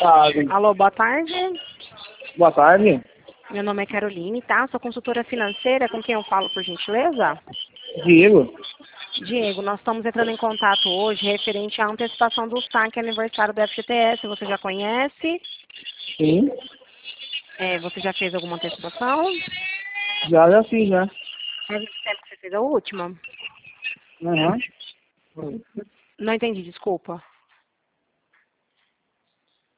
tarde. Alô, boa tarde. Boa tarde. Meu nome é Caroline, tá? Sou consultora financeira, com quem eu falo, por gentileza? Diego. Diego, nós estamos entrando em contato hoje referente à antecipação do saque aniversário do FGTS. Você já conhece? Sim. Você já fez alguma antecipação? Já fiz, né? Faz muito tempo que você fez a última? Aham. Não entendi, desculpa.